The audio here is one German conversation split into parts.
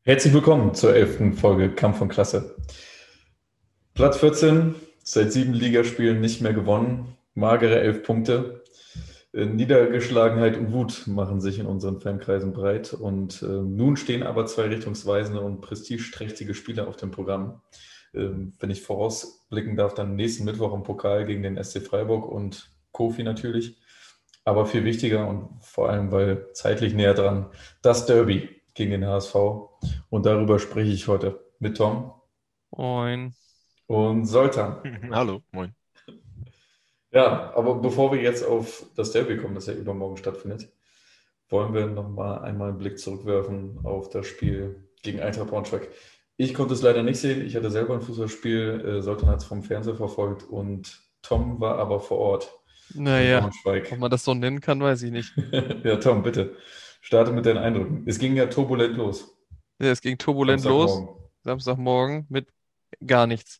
Herzlich willkommen zur 11. Folge Kampf von Klasse. Platz 14, seit 7 Ligaspielen nicht mehr gewonnen, magere 11 Punkte. Niedergeschlagenheit und Wut machen sich in unseren Fankreisen breit und nun stehen aber zwei richtungsweisende und prestigeträchtige Spiele auf dem Programm. Wenn ich vorausblicken darf, dann nächsten Mittwoch im Pokal gegen den SC Freiburg und Kofi natürlich. Aber viel wichtiger und vor allem, weil zeitlich näher dran, das Derby gegen den HSV. Und darüber spreche ich heute mit Tom Moin. und Soltan. Hallo, moin. Ja, aber bevor wir jetzt auf das Derby kommen, das ja übermorgen stattfindet, wollen wir noch mal einmal einen Blick zurückwerfen auf das Spiel gegen Eintracht Braunschweig. Ich konnte es leider nicht sehen. Ich hatte selber ein Fußballspiel. Soltan hat es vom Fernseher verfolgt und Tom war aber vor Ort in Naja, ob Braunschweig. man das so nennen kann, weiß ich nicht. Ja, Tom, bitte, starte mit deinen Eindrücken. Es ging ja turbulent los. Ja, es ging turbulent los. Samstagmorgen. Samstagmorgen mit gar nichts.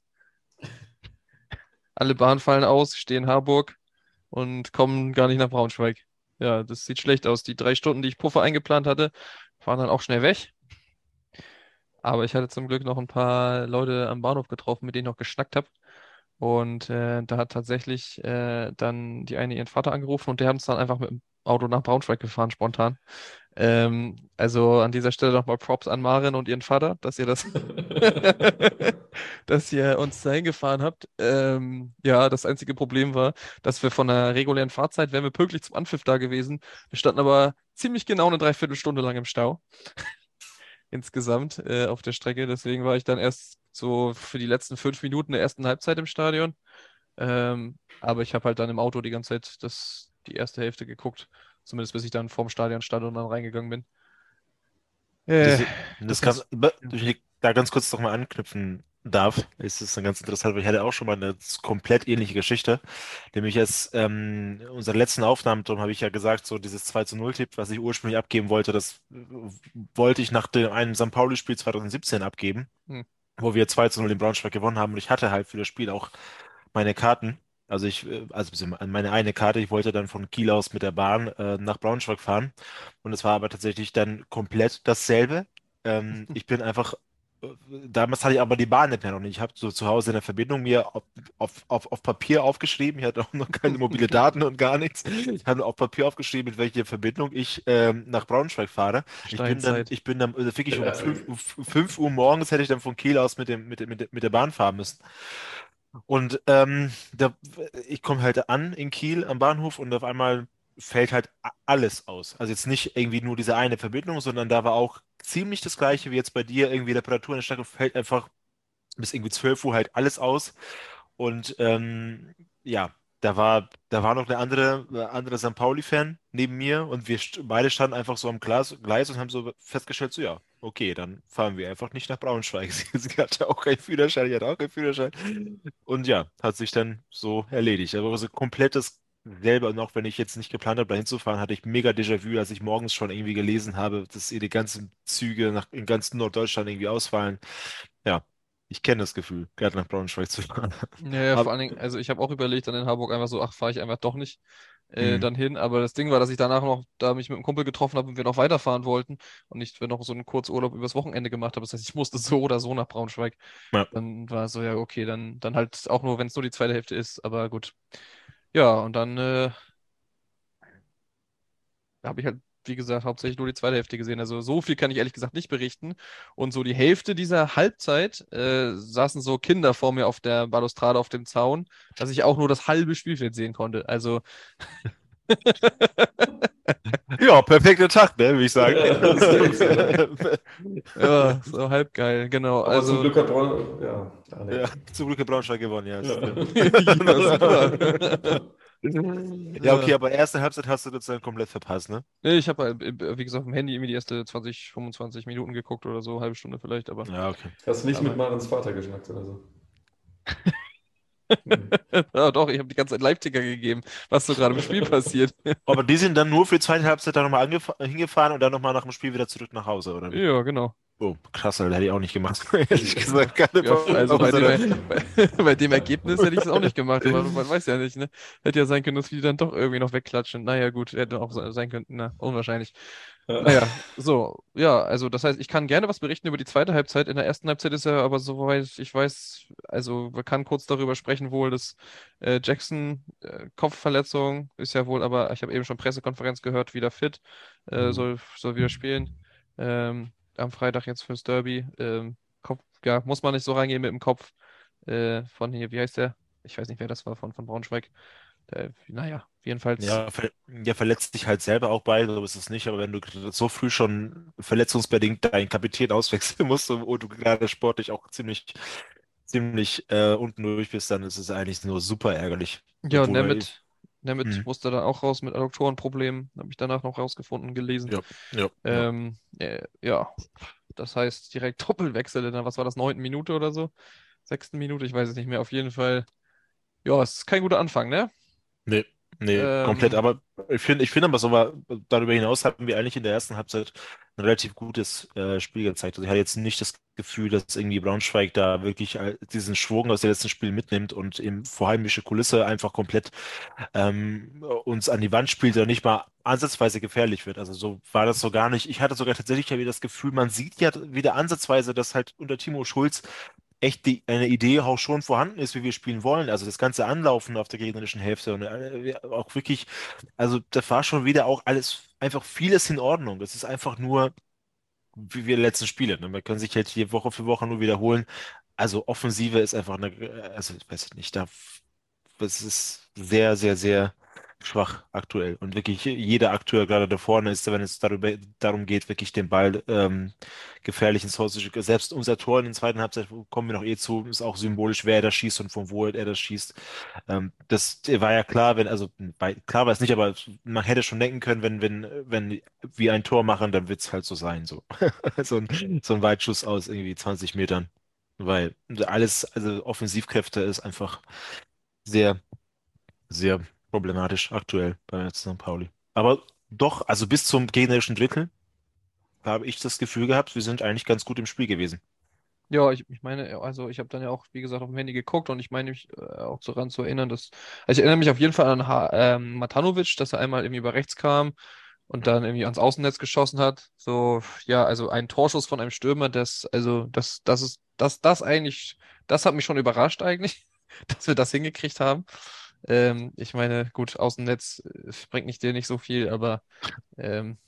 Alle Bahnen fallen aus, stehen in Harburg und kommen gar nicht nach Braunschweig. Ja, das sieht schlecht aus. Die 3 Stunden, die ich Puffer eingeplant hatte, waren dann auch schnell weg. Aber ich hatte zum Glück noch ein paar Leute am Bahnhof getroffen, mit denen ich noch geschnackt habe. Und da hat tatsächlich dann die eine ihren Vater angerufen und der hat uns dann einfach mit dem Auto nach Braunschweig gefahren, spontan. Also an dieser Stelle nochmal Props an Maren und ihren Vater, dass ihr dass ihr uns dahin gefahren habt. Ja, das einzige Problem war, dass wir von der regulären Fahrzeit wären wir pünktlich zum Anpfiff da gewesen. Wir standen aber ziemlich genau eine Dreiviertelstunde lang im Stau insgesamt auf der Strecke. Deswegen war ich dann erst so für die letzten 5 Minuten der ersten Halbzeit im Stadion. Aber ich habe halt dann im Auto die ganze Zeit die erste Hälfte geguckt. Zumindest bis ich dann vorm Stadion stand und dann reingegangen bin. Äh, Das, das das kann, ganz. wenn ich da ganz kurz noch mal anknüpfen darf, ist es dann ganz interessant, weil ich hatte auch schon mal eine komplett ähnliche Geschichte. Nämlich als unsere letzten Aufnahmen, darum habe ich ja gesagt, so dieses 2:0-Tipp, was ich ursprünglich abgeben wollte, das wollte ich nach dem einen St. Pauli-Spiel 2017 abgeben, Hm. wo wir 2:0 in Braunschweig gewonnen haben. Und ich hatte halt für das Spiel auch meine Karten. Also meine eine Karte, ich wollte dann von Kiel aus mit der Bahn nach Braunschweig fahren. Und es war aber tatsächlich dann komplett dasselbe. Ich bin einfach, damals hatte ich aber die Bahn nicht mehr und ich habe so zu Hause in der Verbindung mir auf Papier aufgeschrieben. Ich hatte auch noch keine mobile Daten und gar nichts. Ich habe auf Papier aufgeschrieben, mit welcher Verbindung ich nach Braunschweig fahre. Steinzeit. Ich bin dann wirklich um Äh, 5 Uhr morgens hätte ich dann von Kiel aus mit der Bahn fahren müssen. Und ich komme halt an in Kiel am Bahnhof und auf einmal fällt halt alles aus. Also jetzt nicht irgendwie nur diese eine Verbindung, sondern da war auch ziemlich das Gleiche wie jetzt bei dir. Irgendwie Reparatur in der Stadt fällt einfach bis irgendwie 12 Uhr halt alles aus. Und ja, da war noch eine andere St. Pauli-Fan neben mir und beide standen einfach so am Gleis und haben so festgestellt, so ja, okay, dann fahren wir einfach nicht nach Braunschweig. Sie hatte auch keinen Führerschein, ich hatte auch keinen Führerschein. Und ja, hat sich dann so erledigt. Aber so komplettes selber, und auch wenn ich jetzt nicht geplant habe, da hinzufahren, hatte ich mega Déjà-vu, als ich morgens schon irgendwie gelesen habe, dass die ganzen Züge in ganz Norddeutschland irgendwie ausfallen. Ja, ich kenne das Gefühl, gerade nach Braunschweig zu fahren. Ja, ja, vor Aber, allen Dingen, also ich habe auch überlegt, dann in Harburg einfach so, ach, fahre ich einfach doch nicht hm, dann hin. Aber das Ding war, dass ich danach noch da mich mit einem Kumpel getroffen habe und wir noch weiterfahren wollten und nicht wir noch so einen Kurzurlaub übers Wochenende gemacht haben. Das heißt, ich musste so oder so nach Braunschweig. ja. Dann war es so, ja, okay, dann halt auch nur, wenn es nur die zweite Hälfte ist. Aber gut. Ja, und dann habe ich halt, wie gesagt, hauptsächlich nur die zweite Hälfte gesehen. Also so viel kann ich ehrlich gesagt nicht berichten. Und so die Hälfte dieser Halbzeit saßen so Kinder vor mir auf der Balustrade auf dem Zaun, dass ich auch nur das halbe Spielfeld sehen konnte. Also Ja, perfekter Tag, ne, würde ich sagen. ja, das ist wirklich so, ne? ja, so halb geil, genau. Aber zum Also Glück hat Braun, ja, nee. Ja, zum Glück hat Braunschweig gewonnen, ja, Ja. stimmt. ja, super. Ja, okay, Ja. aber erste Halbzeit hast du das dann komplett verpasst, ne? Nee, ich habe halt, wie gesagt, auf dem Handy irgendwie die erste 20, 25 Minuten geguckt oder so, halbe Stunde vielleicht, aber, Ja, okay. Hast du nicht mit aber Marens Vater geschnackt oder so? Nee. ja, doch, ich habe die ganze Zeit Live-Ticker gegeben, was so gerade im Spiel passiert. Aber die sind dann nur für die zweite Halbzeit dann nochmal hingefahren und dann nochmal nach dem Spiel wieder zurück nach Hause, oder wie? Ja, genau. Oh, krass, Alter, hätte ich auch nicht gemacht. Ehrlich gesagt, keine Ja, also bei Pause. bei dem Ergebnis hätte ich es auch nicht gemacht, aber man weiß ja nicht, ne? Hätte ja sein können, dass wir die dann doch irgendwie noch wegklatschen. Naja, gut, hätte auch sein können, na, unwahrscheinlich. Naja, so, ja, also das heißt, ich kann gerne was berichten über die zweite Halbzeit. In der ersten Halbzeit ist er aber, soweit ich weiß, also man kann kurz darüber sprechen, wohl, dass Jackson Kopfverletzung ist ja wohl, aber ich habe eben schon Pressekonferenz gehört, wieder fit, soll wieder spielen. Am Freitag jetzt fürs Derby. Kopf, ja, muss man nicht so reingehen mit dem Kopf. Von hier, wie heißt der? Ich weiß nicht, wer das war, von Braunschweig. Naja, jedenfalls. Ja, verletzt dich halt selber auch bei, so ist es nicht, aber wenn du so früh schon verletzungsbedingt deinen Kapitän auswechseln musst und du gerade sportlich auch ziemlich unten durch bist, dann ist es eigentlich nur super ärgerlich. Ja, Obwohl Nemeth hm, musste dann auch raus mit Adduktorenproblemen. Habe ich danach noch rausgefunden, gelesen. ja, ja, ja. Ja, das heißt direkt Doppelwechsel in der, was war das, 9. Minute oder so? 6. Minute, ich weiß es nicht mehr. Auf jeden Fall, ja, es ist kein guter Anfang, ne? Nee, nee, komplett. Ähm, Aber ich finde aber so darüber hinaus haben wir eigentlich in der ersten Halbzeit ein relativ gutes Spiel gezeigt. Also ich hatte jetzt nicht das Gefühl, dass irgendwie Braunschweig da wirklich diesen Schwung aus dem letzten Spiel mitnimmt und eben vor heimische Kulisse einfach komplett uns an die Wand spielt oder nicht mal ansatzweise gefährlich wird. Also so war das so gar nicht. Ich hatte sogar tatsächlich ja wieder das Gefühl, man sieht ja wieder ansatzweise, dass halt unter Timo Schulz echt eine Idee auch schon vorhanden ist, wie wir spielen wollen. Also das ganze Anlaufen auf der gegnerischen Hälfte und auch wirklich, also da war schon wieder auch alles, einfach vieles in Ordnung. Es ist einfach nur, wie wir letzten Spiele. Ne? Man kann sich halt hier Woche für Woche nur wiederholen. Also Offensive ist einfach also ich weiß nicht, das ist sehr, sehr, sehr schwach aktuell. Und wirklich jeder Akteur gerade da vorne ist, wenn es darum geht, wirklich den Ball gefährlich ins Haus zu schicken. Selbst unser Tor in der zweiten Halbzeit, kommen wir noch zu, ist auch symbolisch, wer da schießt und von wo er das schießt. Das war ja klar, klar war es nicht, aber man hätte schon denken können, wenn wir ein Tor machen, dann wird es halt so sein. So. So ein Weitschuss aus irgendwie 20 Metern. Weil alles, also Offensivkräfte ist einfach sehr, sehr problematisch aktuell bei St. Pauli. Aber doch, also bis zum gegnerischen Drittel habe ich das Gefühl gehabt, wir sind eigentlich ganz gut im Spiel gewesen. ja, ich meine, also ich habe dann ja auch, wie gesagt, auf dem Handy geguckt und ich meine mich auch daran zu erinnern, dass, also ich erinnere mich auf jeden Fall an Matanovic, dass er einmal irgendwie über rechts kam und dann irgendwie ans Außennetz geschossen hat. So, ja, also ein Torschuss von einem Stürmer, das eigentlich, das hat mich schon überrascht eigentlich, dass wir das hingekriegt haben. Ich meine, gut, Außennetz bringt nicht dir nicht so viel, aber ähm,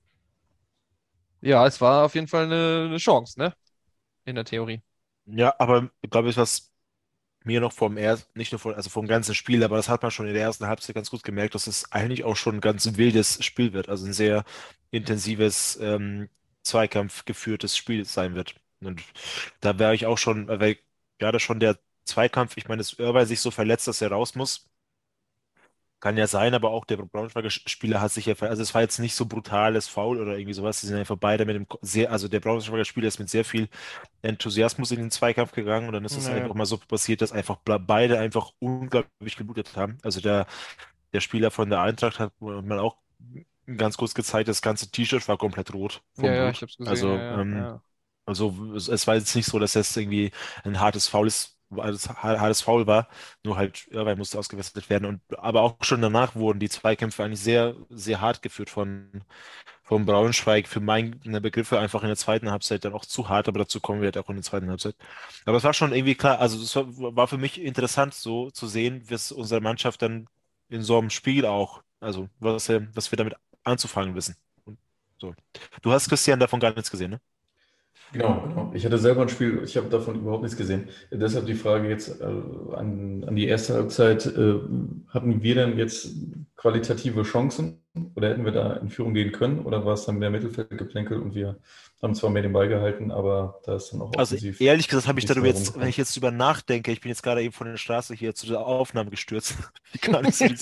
ja, es war auf jeden Fall eine Chance, ne? In der Theorie. Ja, aber ich glaube, was mir noch nicht nur also vom ganzen Spiel, aber das hat man schon in der ersten Halbzeit ganz gut gemerkt, dass es eigentlich auch schon ein ganz wildes Spiel wird, also ein sehr intensives Zweikampf geführtes Spiel sein wird. Und da wäre ich auch schon, weil gerade schon der Zweikampf, ich meine, dass Irvine sich so verletzt, dass er raus muss. Kann ja sein, aber auch der Braunschweiger Spieler hat sich ja, also es war jetzt nicht so brutales Foul oder irgendwie sowas. Die sind einfach beide mit also der Braunschweiger Spieler ist mit sehr viel Enthusiasmus in den Zweikampf gegangen und dann ist es Naja. einfach mal so passiert, dass einfach beide einfach unglaublich geblutet haben. Also der Spieler von der Eintracht hat man auch ganz kurz gezeigt, das ganze T-Shirt war komplett rot Ja, vom ja, ich Blut. hab's gesehen, ja, Also, ja, ja. es war jetzt nicht so, dass das irgendwie ein hartes Foul ist, hartes Foul war, nur halt Irvine musste ausgewechselt werden. Aber auch schon danach wurden die Zweikämpfe eigentlich sehr, sehr hart geführt von Braunschweig. Für meine Begriffe einfach in der zweiten Halbzeit dann auch zu hart, aber dazu kommen wir halt auch in der zweiten Halbzeit. Aber es war schon irgendwie klar, also es war für mich interessant so zu sehen, was unsere Mannschaft dann in so einem Spiel auch, also was wir damit anzufangen wissen. Und so. Du hast Christian davon gar nichts gesehen, ne? Genau, genau. Ich hatte selber ein Spiel, ich habe davon überhaupt nichts gesehen. Deshalb die Frage jetzt an die erste Halbzeit. Hatten wir denn jetzt qualitative Chancen oder hätten wir da in Führung gehen können oder war es dann mehr Mittelfeldgeplänkel und wir haben zwar mehr den Ball gehalten, aber da ist dann auch Also offensiv ehrlich gesagt habe ich nichts darüber mehr jetzt, wenn rumgekommen. ich jetzt drüber nachdenke, ich bin jetzt gerade eben von der Straße hier zu der Aufnahme gestürzt. Ich gar nicht so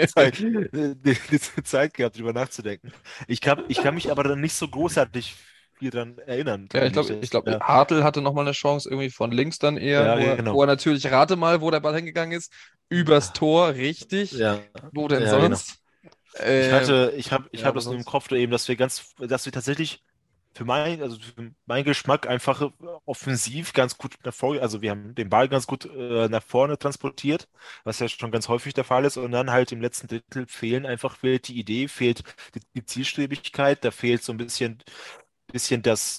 die Zeit gehabt, drüber nachzudenken. Ich kann mich aber dann nicht so großartig viel dran erinnern, Ja, ehrlich. ich glaube, Ja, Hartl hatte nochmal eine Chance, irgendwie von links dann eher, ja, wo genau. er natürlich, rate mal, wo der Ball hingegangen ist. Übers Tor, richtig. Ja, Wo denn ja, genau. sonst? Ich Ja, habe das nur im aber Kopf da eben, dass wir tatsächlich für meinen Geschmack einfach offensiv ganz gut nach vorne, also wir haben den Ball ganz gut nach vorne transportiert, was ja schon ganz häufig der Fall ist. Und dann halt im letzten Drittel fehlt die Idee, fehlt die Zielstrebigkeit, da fehlt so ein bisschen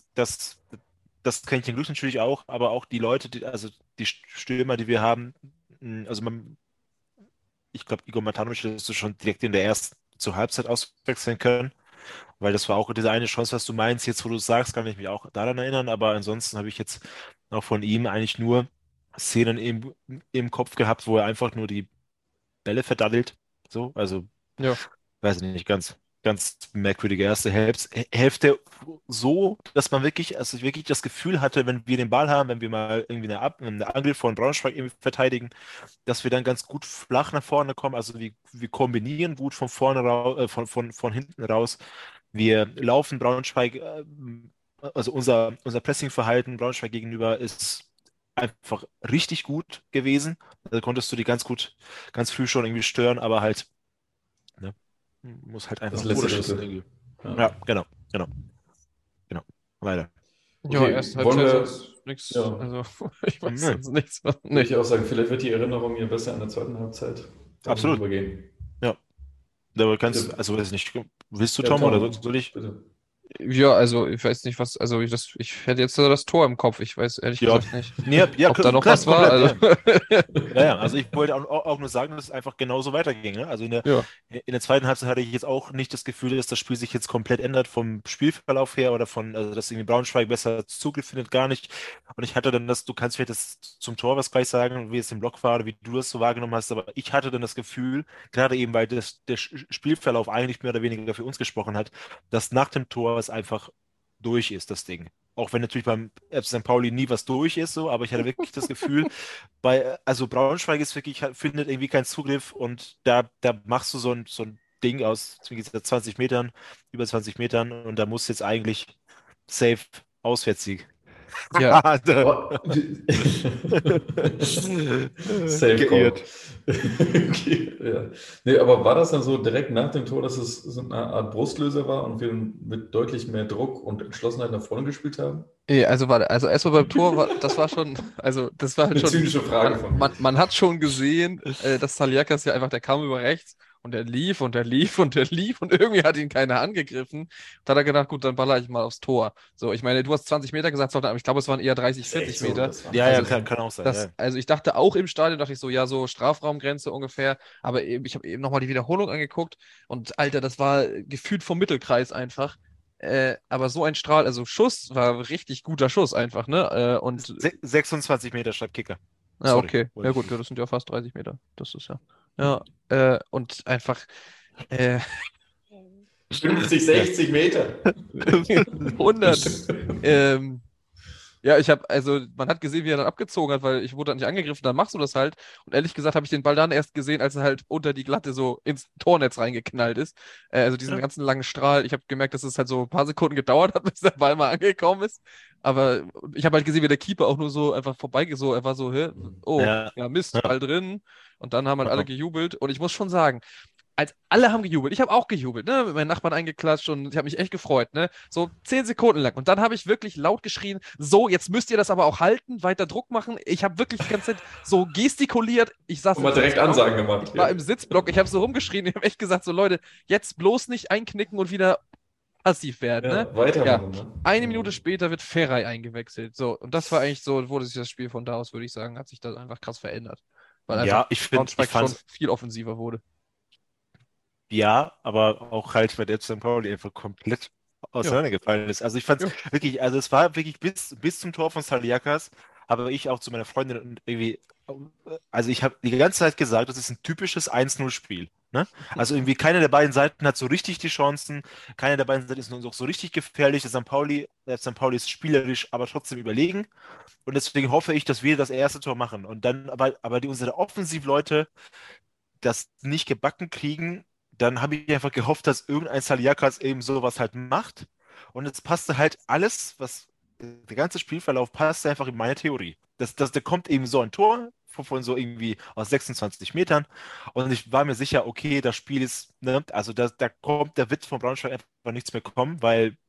das Quäntchen Glück natürlich auch, aber auch die Leute, also die Stürmer, die wir haben, also ich glaube, Igor Matanovic hättest du schon direkt in der ersten zur Halbzeit auswechseln können, weil das war auch diese eine Chance, was du meinst. Jetzt, wo du es sagst, kann ich mich auch daran erinnern, aber ansonsten habe ich jetzt auch von ihm eigentlich nur Szenen im Kopf gehabt, wo er einfach nur die Bälle verdaddelt. So, also Ja. weiß ich nicht, ganz merkwürdige erste Hälfte, so, dass man wirklich, also ich wirklich das Gefühl hatte, wenn wir den Ball haben, wenn wir mal irgendwie eine Angel von Braunschweig irgendwie verteidigen, dass wir dann ganz gut flach nach vorne kommen. Also wir kombinieren gut von vorne raus, von hinten raus. Wir laufen Braunschweig, also unser Pressingverhalten Braunschweig gegenüber ist einfach richtig gut gewesen. Da konntest du die ganz früh schon irgendwie stören, aber halt, ne, muss halt Das einfach letzte Tore schießen Drittel. irgendwie. Ja. Ja, genau. Weiter. Ja, Okay, erste wollen Halbzeit wir, sonst nichts. ja, Also, ich weiß Nö, sonst nichts. würde Nee. ich auch sagen, vielleicht wird die Erinnerung hier besser in der zweiten Halbzeit. Dann absolut. rübergehen. Ja. Aber Bitte. also weiß ich nicht. Willst du, Ja, Tom, oder Tom, soll ich? bitte. Ja, also ich weiß nicht, was, also ich hätte jetzt so das Tor im Kopf. Ich weiß ehrlich Ja, gesagt nicht, nee, ja, ob da noch klar, was war. komplett, Also, ja. Also ich wollte auch nur sagen, dass es einfach genauso weiterging. Ne? Also ja, in der zweiten Halbzeit hatte ich jetzt auch nicht das Gefühl, dass das Spiel sich jetzt komplett ändert vom Spielverlauf her oder also dass irgendwie Braunschweig besser Zugriff findet, gar nicht. Und ich hatte dann du kannst vielleicht das zum Tor was gleich sagen, wie es im Block war oder wie du das so wahrgenommen hast, aber ich hatte dann das Gefühl, gerade eben, weil der Spielverlauf eigentlich mehr oder weniger für uns gesprochen hat, dass nach dem Tor es einfach durch ist, das Ding. Auch wenn natürlich beim FC St. Pauli nie was durch ist, so, aber ich hatte wirklich das Gefühl, also Braunschweig ist wirklich, findet irgendwie keinen Zugriff und da machst du so ein Ding aus, wie gesagt, 20 Metern, über 20 Metern und da muss jetzt eigentlich safe Auswärtssieg. ja, Oh. Safe Call. Geirrt. Okay, ja. Nee, aber war das dann so direkt nach dem Tor, dass es so eine Art Brustlöser war und wir mit deutlich mehr Druck und Entschlossenheit nach vorne gespielt haben? also warte, also erstmal beim Tor das war schon, also das war halt Eine schon, zynische Frage von mir. man hat schon gesehen, dass Saliakas ja einfach, der kam über rechts und er lief und er lief und er lief und irgendwie hat ihn keiner angegriffen. Da hat er gedacht, gut, dann baller ich mal aufs Tor. So, ich meine, du hast 20 Meter gesagt, aber ich glaube, es waren eher 30, Das ist echt 40 so, Meter. das war Ja, ja, Also kann auch sein. Ja. also ich dachte auch im Stadion, dachte ich so, ja, so Strafraumgrenze ungefähr, aber ich habe eben nochmal die Wiederholung angeguckt und Alter, das war gefühlt vom Mittelkreis einfach. Aber so ein Strahl, also Schuss war richtig guter Schuss einfach, ne? Und 26 Meter statt Kicker. ja, Sorry. okay. Ja gut, ja, das sind ja fast 30 Meter. Das ist ja. Ja, und einfach äh, 50, 60 Meter. 100. Ja, also man hat gesehen, wie er dann abgezogen hat, weil ich wurde dann nicht angegriffen, dann machst du das halt. Und ehrlich gesagt habe ich den Ball dann erst gesehen, als er halt unter die Glatte so ins Tornetz reingeknallt ist. Also diesen Ja. ganzen langen Strahl. Ich habe gemerkt, dass es halt so ein paar Sekunden gedauert hat, bis der Ball mal angekommen ist. Aber ich habe halt gesehen, wie der Keeper auch nur so einfach er war so, hä? Oh, Ja. ja, Mist, Ja. Ball drin. Und dann haben halt alle Ja. gejubelt. Und ich muss schon sagen, als alle haben gejubelt. Ich habe auch gejubelt, ne? Mit meinen Nachbarn eingeklatscht und ich habe mich echt gefreut, ne? So 10 Sekunden lang. Und dann habe ich wirklich laut geschrien, so, jetzt müsst ihr das aber auch halten, weiter Druck machen. Ich habe wirklich die ganze Zeit so gestikuliert. Ich saß Und im mal direkt Sitzblock. Ansagen gemacht. Ich war im Sitzblock, ich habe so rumgeschrien, ich habe echt gesagt, so Leute, jetzt bloß nicht einknicken und wieder passiv werden, ne? Ja, weitermachen. Ja. Ne? Eine Minute später wird Ferrei eingewechselt. So, und das war eigentlich so, wurde sich das Spiel von da aus, würde ich sagen, hat sich das einfach krass verändert. Weil einfach Ja, ich Braunschweig schon fand, viel offensiver wurde. ja, aber auch halt, weil der St. Pauli einfach komplett auseinandergefallen ist. Also ich fand Ja. es wirklich, also es war wirklich bis zum Tor von Saliakas, habe ich auch zu meiner Freundin und irgendwie, also ich habe die ganze Zeit gesagt, das ist ein typisches 1-0-Spiel. Ne? Also irgendwie keine der beiden Seiten hat so richtig die Chancen, keine der beiden Seiten ist noch so richtig gefährlich. Der St. Pauli ist spielerisch, aber trotzdem überlegen. Und deswegen hoffe ich, dass wir das erste Tor machen. Und dann, aber unsere Offensivleute das nicht gebacken kriegen, dann habe ich einfach gehofft, dass irgendein Saliakas eben sowas halt macht. Und es passte halt alles, der ganze Spielverlauf passte einfach in meine Theorie. Da kommt eben so ein Tor von so irgendwie aus 26 Metern und ich war mir sicher, okay, das Spiel ist, ne, also da wird von Braunschweig einfach nichts mehr kommen, weil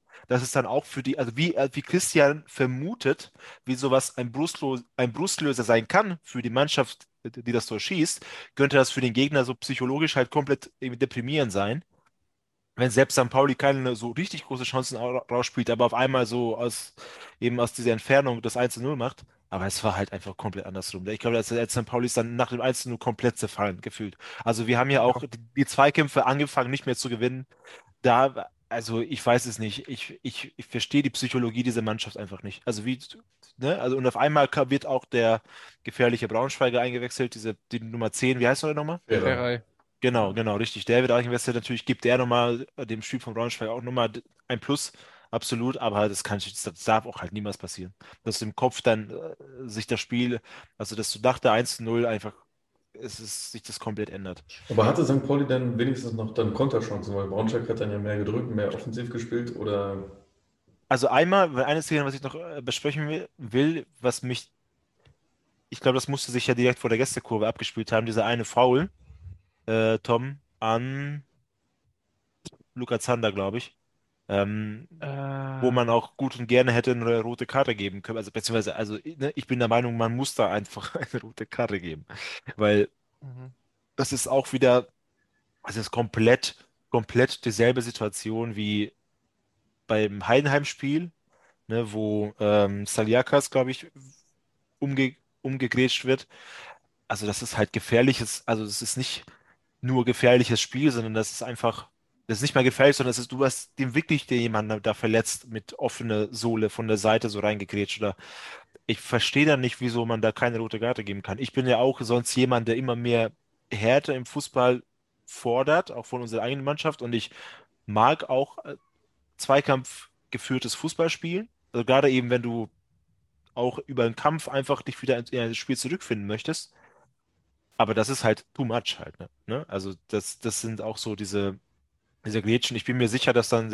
dass es dann auch für die, also wie Christian vermutet, wie sowas ein Brustlöser sein kann für die Mannschaft, die das Tor schießt, könnte das für den Gegner so psychologisch halt komplett irgendwie deprimierend sein. Wenn selbst St. Pauli keine so richtig große Chancen rausspielt, aber auf einmal so eben aus dieser Entfernung das 1:0 macht. Aber es war halt einfach komplett andersrum. Ich glaube, als St. Pauli ist dann nach dem 1:0 komplett zerfallen, gefühlt. Also wir haben ja auch die Zweikämpfe angefangen, nicht mehr zu gewinnen. Also ich weiß es nicht. Ich verstehe die Psychologie dieser Mannschaft einfach nicht. Also ne? Also und auf einmal wird auch der gefährliche Braunschweiger eingewechselt, die Nummer 10, wie heißt er nochmal? Ja. Ferrei. Genau, richtig. Der wird eingewechselt. Natürlich gibt der nochmal dem Spiel von Braunschweig auch nochmal ein Plus, absolut, aber das darf auch halt niemals passieren. Dass im Kopf dann sich das Spiel, also dass du nach der 1:0 einfach, sich das komplett ändert. Aber hatte St. Pauli dann wenigstens noch dann Konterchancen, weil Braunschweig hat dann ja mehr gedrückt, mehr offensiv gespielt oder Also eine Szene, was ich noch besprechen will, ich glaube, das musste sich ja direkt vor der Gästekurve abgespielt haben, dieser eine Foul, Tom, an Luca Zander, glaube ich. Wo man auch gut und gerne hätte eine rote Karte geben können. Also beziehungsweise, also ne, ich bin der Meinung, man muss da einfach eine rote Karte geben. Weil Mhm. das ist auch wieder, also es ist komplett dieselbe Situation wie beim Heidenheim-Spiel, ne, wo Saliakas, glaube ich, umgegrätscht wird. Also das ist halt gefährliches, also es ist nicht nur gefährliches Spiel, sondern das ist nicht mal gefährlich, sondern du hast den wirklich dir jemanden da verletzt mit offener Sohle von der Seite so reingegrätscht oder ich verstehe dann nicht, wieso man da keine rote Karte geben kann. Ich bin ja auch sonst jemand, der immer mehr Härte im Fußball fordert, auch von unserer eigenen Mannschaft und ich mag auch Zweikampf geführtes Fußballspielen. Also gerade eben, wenn du auch über den Kampf einfach dich wieder in das Spiel zurückfinden möchtest. Aber das ist halt too much halt, ne? Also das sind auch so diese Grätschen. Ich bin mir sicher, dass dann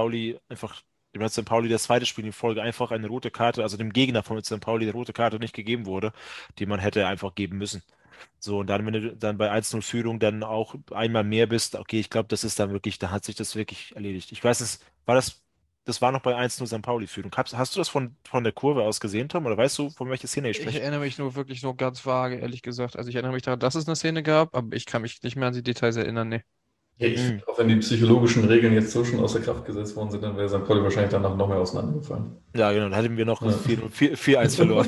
dem St. Pauli das zweite Spiel in Folge einfach eine rote Karte, also dem Gegner von St. Pauli die rote Karte nicht gegeben wurde, die man hätte einfach geben müssen. So, und dann, wenn du dann bei 1:0 Führung dann auch einmal mehr bist, okay, ich glaube, das ist dann wirklich, da hat sich das wirklich erledigt. Ich weiß es, das war noch bei 1:0 St. Pauli Führung. Hast du das von der Kurve aus gesehen, Tom? Oder weißt du, von welcher Szene ich Ich spreche? erinnere mich wirklich nur ganz vage, ehrlich gesagt. Also ich erinnere mich daran, dass es eine Szene gab, aber ich kann mich nicht mehr an die Details erinnern, nee. ja, ich Hm. finde auch, wenn die psychologischen Regeln jetzt so schon außer Kraft gesetzt worden sind, dann wäre St. Pauli wahrscheinlich danach noch mehr auseinandergefallen. Ja, genau, dann hätten wir noch Ja. 4-1 verloren.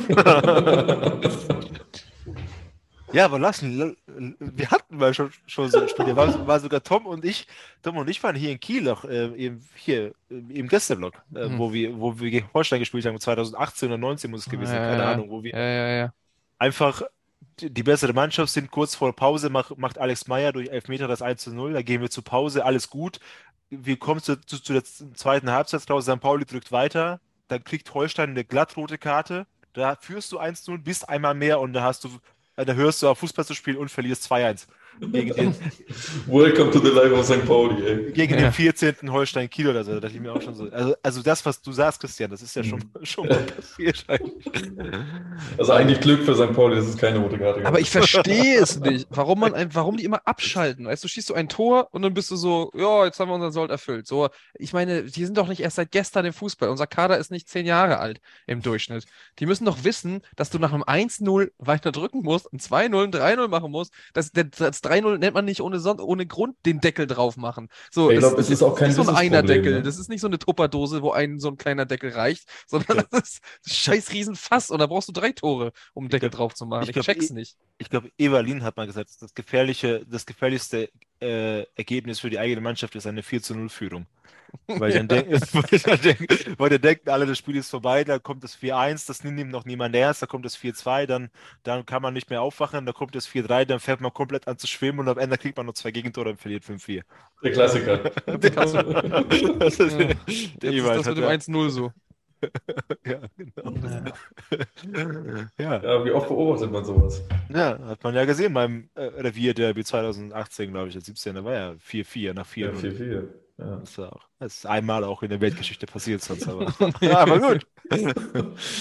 Ja, aber wir hatten mal schon so ein Spiel. Da war sogar Tom und ich waren hier in Kiel noch, im Gästeblock, Hm. wo wir gegen Holstein gespielt haben, 2018 oder 19 muss es gewesen sein, keine Ja, Ahnung, wo wir ja, ja, ja. einfach die bessere Mannschaft sind, kurz vor Pause macht Alex Meyer durch Elfmeter das 1:0, da gehen wir zur Pause, alles gut. Wir kommen zu der zweiten Halbzeit raus, St. Pauli drückt weiter, dann kriegt Holstein eine glattrote Karte, da führst du 1:0, bist einmal mehr und da hörst du auf Fußball zu spielen und verlierst 2:1 gegen den, Welcome to the life of St. Pauli, ey. gegen den Ja. 14. Holstein Kiel oder so. Da dachte ich mir auch schon so. Also das, was du sagst, Christian, das ist ja schon mal passiert eigentlich. Also eigentlich Glück für St. Pauli, dass es keine rote Karte gab. Aber ich verstehe es nicht, warum die immer abschalten. Weißt du, schießt du ein Tor und dann bist du so, ja, jetzt haben wir unseren Sold erfüllt. So, ich meine, die sind doch nicht erst seit gestern im Fußball. Unser Kader ist nicht 10 Jahre alt im Durchschnitt. Die müssen doch wissen, dass du nach einem 1:0 weiter drücken musst, ein 2:0, ein 3:0 machen musst. Das 3:0 nennt man nicht ohne Grund den Deckel drauf machen. So, Ich glaube, es ist auch kein nicht so ein Wissensproblem, Einerdeckel, ne? das ist nicht so eine Tupperdose, wo so ein kleiner Deckel reicht, sondern Ich das ist ein scheiß Riesenfass und da brauchst du 3 Tore, um einen Deckel glaube, drauf zu machen. ich Ich glaube, check's nicht. ich glaube, Evalin hat mal gesagt, das gefährlichste Ergebnis für die eigene Mannschaft ist eine 4:0 Führung. Weil dann Ja. denken, weil dann denken alle, das Spiel ist vorbei, dann kommt das 4:1, das nimmt ihm noch niemand ernst, dann kommt das 4:2, dann kann man nicht mehr aufwachen, dann kommt das 4:3, dann fängt man komplett an zu schwimmen und am Ende kriegt man noch 2 Gegentore und verliert 5:4. Der Klassiker. Das ist, Ja. der Jetzt ist Ewald das mit hat dem ja, 1:0 so. ja, genau. Naja. Ja, Ja, wie oft beobachtet man sowas? ja, hat man ja gesehen beim Revierderby 2018, glaube ich, der 17. Da war ja 4:4 nach Ja, 4:0. 4-4. Ja. Das ist einmal auch in der Weltgeschichte passiert sonst, aber, Ja. aber gut.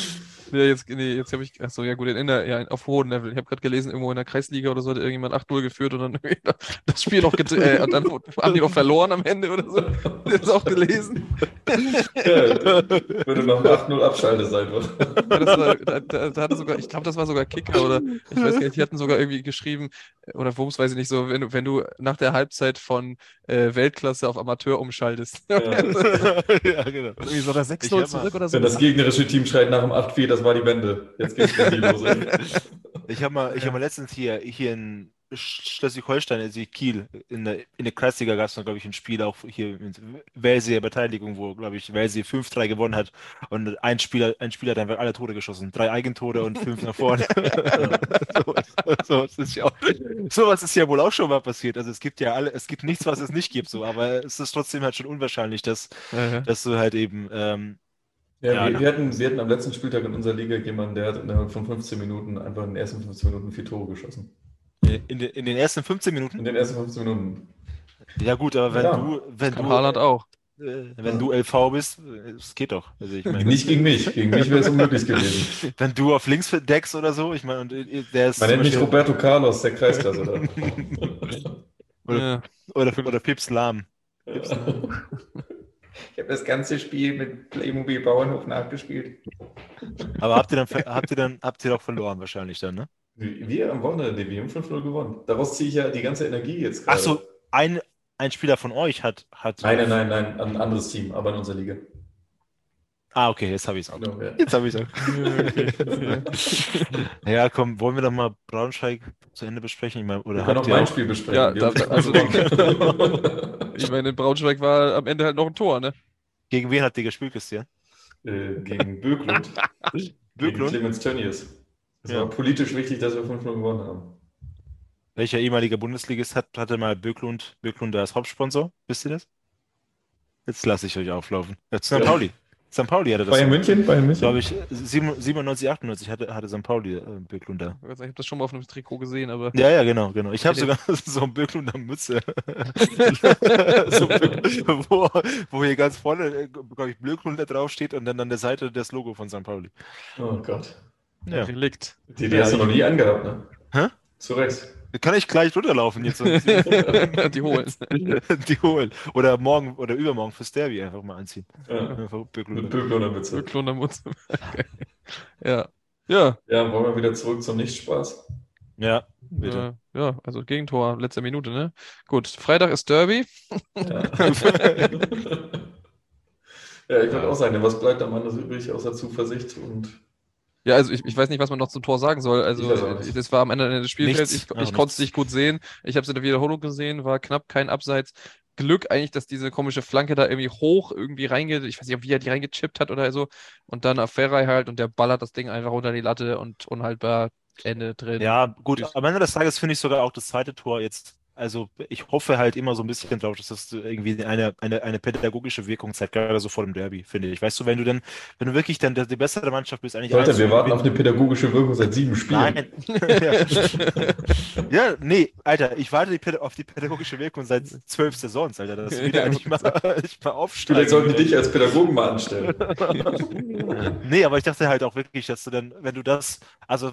Jetzt habe ich, achso, ja gut, auf hohem Level. Ich habe gerade gelesen, irgendwo in der Kreisliga oder so hat irgendjemand 8-0 geführt und dann irgendwie das Spiel noch und dann haben die noch verloren am Ende oder so. Das auch gelesen. Ja, würde nach dem 8-0 abschalten sein. Ja, da hatte sogar, ich glaube, das war sogar Kicker oder ich weiß gar nicht, die hatten sogar irgendwie geschrieben, oder worum es weiß ich nicht, so, wenn du nach der Halbzeit von Weltklasse auf Amateur umschaltest. Ja. Ja, genau. Irgendwie so oder 6-0 zurück oder so. Wenn das gegnerische Team schreit nach dem 8-4, das war die Wende. Jetzt geht's richtig los. Ey. Ich hab mal letztens hier in Schleswig-Holstein, also Kiel, in der Kreisliga gab es noch, glaube ich, ein Spiel auch hier mit Welseer Beteiligung, wo, glaube ich, Welseer 5-3 gewonnen hat und ein Spieler hat einfach alle Tore geschossen. 3 Eigentore und 5 nach vorne. Sowas ist ja wohl auch schon mal passiert. Also es gibt nichts, was es nicht gibt, so, aber es ist trotzdem halt schon unwahrscheinlich, dass du halt eben wir hatten am letzten Spieltag in unserer Liga jemanden, der hat innerhalb von 15 Minuten einfach in den ersten 15 Minuten 4 Tore geschossen. in den ersten 15 Minuten. In den ersten 15 Minuten. Ja gut, aber Kann Haaland auch. Wenn du LV bist, es geht doch. Also ich meine, Nicht gegen mich. Gegen mich wäre es unmöglich gewesen. wenn du auf links deckst oder so, ich meine, und der ist Man nennt mich Roberto Carlos, der Kreisklasse. oder Pips Lahm. Ich habe das ganze Spiel mit Playmobil Bauernhof nachgespielt. Aber habt ihr doch verloren wahrscheinlich dann, ne? Wir am Wochenende, wir haben 5-0 gewonnen. Daraus ziehe ich ja die ganze Energie jetzt gerade. Ach so, ein Spieler von euch hat. Nein, ein anderes Team, aber in unserer Liga. Ah, okay, jetzt habe ich es auch. Genau, ja. Jetzt habe ich es auch. Ja, komm, wollen wir doch mal Braunschweig zu Ende besprechen? Ich meine, oder Wir können auch habt ihr mein Spiel besprechen. Ja, Wir haben also gewonnen. ich meine, in Braunschweig war am Ende halt noch ein Tor, ne? Gegen wen hat ihr gespielt, Christian? Gegen Böklund. Gegen Clemens Tönnies. Es war politisch wichtig, dass wir 5-0 gewonnen haben. Welcher ehemalige Bundesligist hatte mal Böklund als Hauptsponsor? Wisst ihr das? Jetzt lasse ich euch auflaufen. Ja, St. Pauli. St. Pauli hatte das. Bayern München? Glaube ich, 97, 98 hatte St. Pauli Böklund da. Ich habe das schon mal auf einem Trikot gesehen, aber. Ja, genau. Ich habe sogar so ein Böklunder Mütze. So, wo hier ganz vorne, glaube ich, Böklunder draufsteht und dann an der Seite das Logo von St. Pauli. Oh Gott. Ja. Relikt. Die hast du noch nie angehabt, ne? Hä? Zu Recht. Kann ich gleich runterlaufen jetzt. Die holen. Die holen. Oder morgen oder übermorgen fürs Derby einfach mal anziehen. Ja. Einfach Mit Böklunder. Böklunder Mütze. Böklunder Mütze. Ja. Ja. Ja, wollen wir wieder zurück zum Nichtspaß? Ja, bitte. Ja, also Gegentor, letzte Minute, ne? Gut, Freitag ist Derby. Ja, ja, ich würde auch sagen, was bleibt am Ende übrig außer Zuversicht und Ja, also ich weiß nicht, was man noch zum Tor sagen soll. Also Ich weiß auch nicht. das war am Ende des Spielfelds. Nichts. Ich konnte es nicht gut sehen. Ich habe es in der Wiederholung gesehen, war knapp kein Abseits. Glück eigentlich, dass diese komische Flanke da irgendwie hoch irgendwie ich weiß nicht, wie er die reingechippt hat oder so. Und dann auf Ferrei halt und der ballert das Ding einfach unter die Latte und unhaltbar Ende drin. Ja, gut, Tschüss. am Ende des Tages finde ich sogar auch das zweite Tor jetzt, also ich hoffe halt immer so ein bisschen drauf, dass das irgendwie eine pädagogische Wirkung zeigt, gerade so vor dem Derby, finde ich. Weißt du, wenn du wirklich dann die bessere Mannschaft bist, eigentlich Leute, 1 wir zu warten 0 auf eine pädagogische Wirkung seit 7 Spielen. Nein. Ja, nee, Alter, ich warte auf die pädagogische Wirkung seit 12 Saisons, Alter, dass wir wieder nicht mal aufsteigen. Vielleicht sollten die dich als Pädagogen mal anstellen. Nee, aber ich dachte halt auch wirklich, dass du dann, wenn du das, also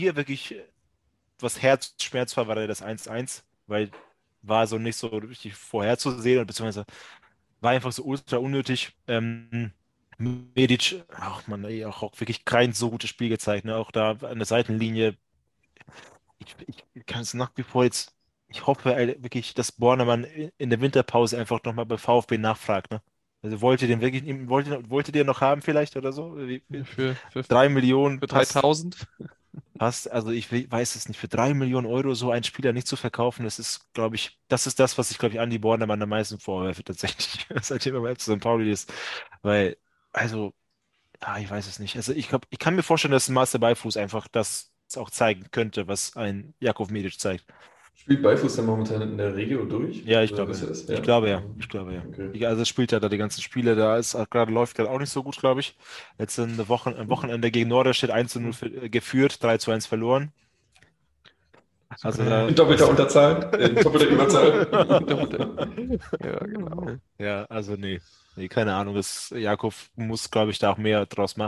was Herzschmerz war ja das 1-1, weil war so nicht so richtig vorherzusehen, beziehungsweise war einfach so ultra unnötig. Medic, ach man, ey, auch wirklich kein so gutes Spiel gezeigt, ne? Auch da an der Seitenlinie. Ich kann es nach wie vor jetzt, ich hoffe wirklich, dass Bornemann in der Winterpause einfach nochmal bei VfB nachfragt, ne? Also wollt ihr den wirklich, wolltet ihr noch haben vielleicht oder so? Für 3 Millionen für 3000. passt, also ich weiß es nicht, für 3 Millionen Euro so einen Spieler nicht zu verkaufen, das ist, glaube ich, das, was ich, glaube ich, Andi Bornemann am meisten vorwerfe, tatsächlich, seitdem er bei St. Pauli ist. Weil, also, ich weiß es nicht. Also ich kann mir vorstellen, dass ein Master Beifuß einfach das auch zeigen könnte, was ein Jakov Medic zeigt. Spielt Beifuß denn momentan in der Regio durch? Ja, ich Oder glaube, was ist das? ich glaube ja. Okay. Also spielt er da die ganzen Spiele, läuft gerade auch nicht so gut, glaube ich. Jetzt am Wochenende gegen Norderstedt 1-0 geführt, 3-1 verloren. Also In doppelter Unterzahl? In doppelter Überzahl? Ja, genau. Ja, also nee, keine Ahnung. Jakob muss, glaube ich, da auch mehr draus machen.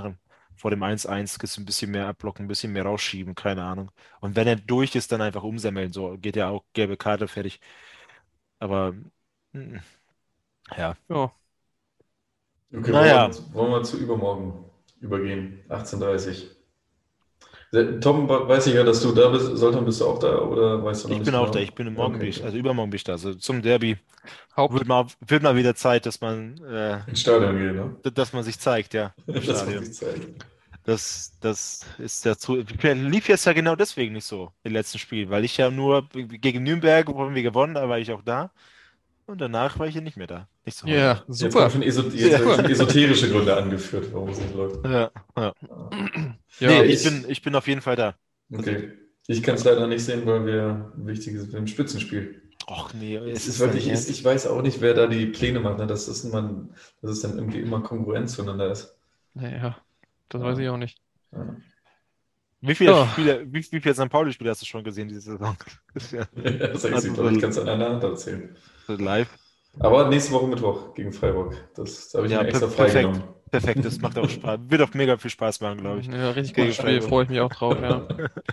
vor dem 1-1 ein bisschen mehr abblocken, ein bisschen mehr rausschieben, keine Ahnung. Und wenn er durch ist, dann einfach umsemmeln. So geht ja auch gelbe Karte fertig. Aber mm, ja, Ja, Okay, naja, wollen wir zu übermorgen übergehen? 18:30. Tom, weiß ich ja, dass du da bist. Soltan, bist du auch da oder weißt du noch ich nicht bin auch da. genau? Ich bin morgen, Okay, okay. also übermorgen bin ich da. Also zum Derby Haupt. wird mal wieder Zeit, dass man, Ins Stadion gehen, ne? dass man sich zeigt, ja, im Das muss Stadion. ich zeigen. Das ist dazu. Lief jetzt ja genau deswegen nicht so im letzten Spiel, weil ich ja nur gegen Nürnberg, wo haben wir gewonnen, da war ich auch da. Und danach war ich ja nicht mehr da. Nicht so häufig. Ja, Jetzt kommen super. jetzt werden Super. schon esoterische Gründe angeführt, warum es nicht läuft. Ja, ja. Ja, Nee, ich- ich bin auf jeden Fall da. Okay. Ich kann es leider nicht sehen, weil wir ein wichtiges im Spitzenspiel. Och nee, Es es ist ist wirklich, dein Ernst? ich weiß auch nicht, wer da die Pläne macht, ne? Dass es dann irgendwie immer Konkurrenz zueinander ist. naja, das Ja. weiß ich auch nicht. Ja. Wie viele Ja. Spiele, wie viele St. Pauli-Spiele hast du schon gesehen diese Saison? Ist ja Das heißt, Also ich glaube, ich so- kann es an einer Hand erzählen. so live. Aber nächste Woche Mittwoch gegen Freiburg. Da habe ich Ja, mir extra perfekt. freigenommen. Perfekt, das macht auch Spaß. Wird auch mega viel Spaß machen, glaube ich. Ja, richtig Gegen gutes Spiel, Freiburg. freue ich mich auch drauf, ja.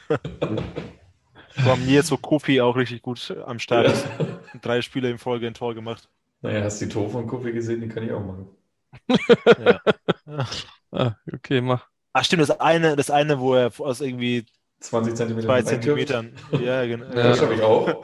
Vor allem jetzt so Kofi auch richtig gut am Start ist. Ja. 3 Spiele in Folge ein Tor gemacht. Naja, hast du die Tore von Kofi gesehen? Die kann ich auch machen. Ja. Ah, okay, mach. Ach stimmt, das eine, wo er aus irgendwie 20 Zentimeter 2 von Einköpft. Zentimetern. Ja, genau. Ja. Das schaffe ich auch.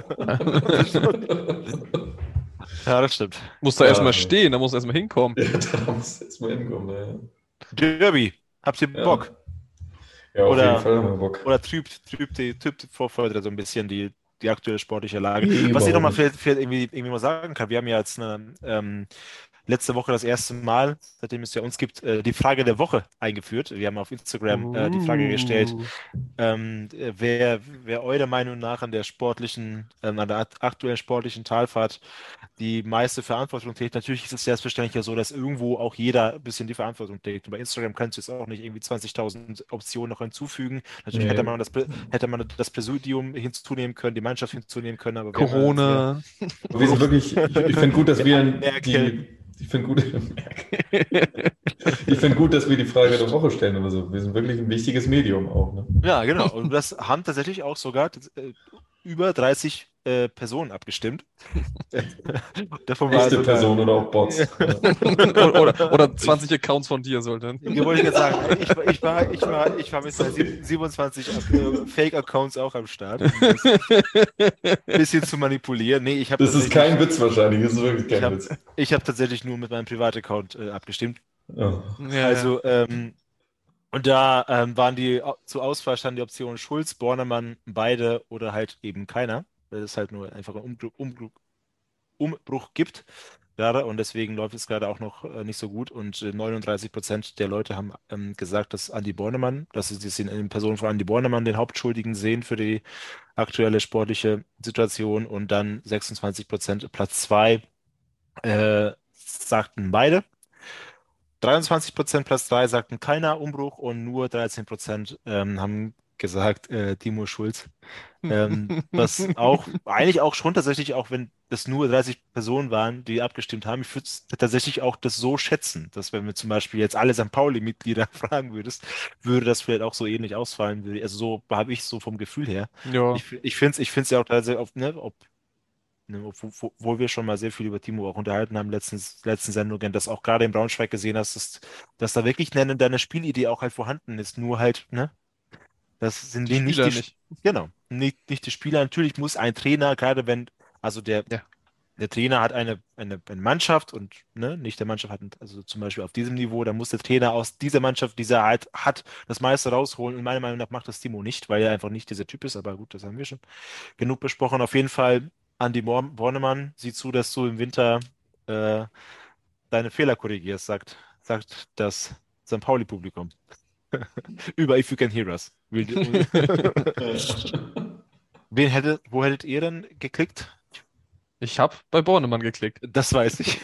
Ja, das stimmt. Muss da Ja, erstmal nee. stehen, da muss erstmal hinkommen. Ja, da muss jetzt mal hinkommen. Ja. Derby. Habt ihr Ja. Bock? Ja, auf Oder- jeden Fall haben wir Bock. Oder trübt die Vorfreude so ein bisschen die aktuelle sportliche Lage? Nee, Was ich überhaupt nochmal nicht. vielleicht irgendwie mal sagen kann, wir haben ja jetzt letzte Woche das erste Mal, seitdem es ja uns gibt, die Frage der Woche eingeführt. Wir haben auf Instagram die Frage gestellt, wer eurer Meinung nach an der aktuellen sportlichen Talfahrt die meiste Verantwortung trägt. Natürlich ist es selbstverständlich ja so, dass irgendwo auch jeder ein bisschen die Verantwortung trägt. Und bei Instagram kannst du jetzt auch nicht irgendwie 20.000 Optionen noch hinzufügen. Natürlich Nee. hätte man das Präsidium hinzunehmen können, die Mannschaft hinzunehmen können, aber wir haben Corona. Aber wir sind wirklich, ich finde gut, dass wir Merkel. ich finde gut, ich finde gut, dass wir die Frage der Woche stellen oder so. Wir sind wirklich ein wichtiges Medium auch. Ne? Ja, genau. Und das haben tatsächlich auch sogar über 30 Personen abgestimmt. Davon war Echte sogar- Personen oder auch Bots. Ja. oder 20 Accounts von dir sollten. Ja, wollte ich jetzt sagen, ich war mit meinen 27 Fake-Accounts auch am Start. Um das ein bisschen zu manipulieren. Nee, Das ist kein Witz wahrscheinlich, das ist wirklich Ich kein hab- Witz. Ich habe tatsächlich nur mit meinem Privataccount abgestimmt. Ja. Ja, Also, und da zur Auswahl standen die Optionen Schulz, Bornemann, beide oder halt eben keiner, weil es halt nur einfach einen Umbruch gibt gerade und deswegen läuft es gerade auch noch nicht so gut und 39% der Leute haben gesagt, dass sie in Person von Andi Bornemann den Hauptschuldigen sehen für die aktuelle sportliche Situation und dann 26% Platz 2 sagten beide. 23% Platz 3 sagten keiner Umbruch und nur 13% haben gesagt Timo Schulz. Was auch eigentlich auch schon tatsächlich, auch wenn das nur 30 Personen waren, die abgestimmt haben, ich würde tatsächlich auch das so schätzen, dass wenn wir zum Beispiel jetzt alle St. Pauli-Mitglieder fragen würde das vielleicht auch so ähnlich ausfallen. Also so habe ich so vom Gefühl her. ja. Ich finde es ja auch tatsächlich, obwohl wir schon mal sehr viel über Timo auch unterhalten haben, letzten Sendungen, dass auch gerade in Braunschweig gesehen hast, dass da wirklich deine Spielidee auch halt vorhanden ist. Nur halt, ne? Das sind Die nicht Spieler die, nicht. genau, nicht die Spieler. Natürlich muss ein Trainer, gerade wenn, also der Trainer hat eine Mannschaft und ne, nicht der Mannschaft also zum Beispiel auf diesem Niveau, da muss der Trainer aus dieser Mannschaft, die er halt hat, das meiste rausholen. Und meiner Meinung nach macht das Timo nicht, weil er einfach nicht dieser Typ ist. Aber gut, das haben wir schon genug besprochen. Auf jeden Fall, Andi Bornemann, sieh zu, dass du im Winter deine Fehler korrigierst, sagt das St. Pauli-Publikum. Über If You Can Hear Us. Wo hättet ihr denn geklickt? Ich habe bei Bornemann geklickt. Das weiß ich.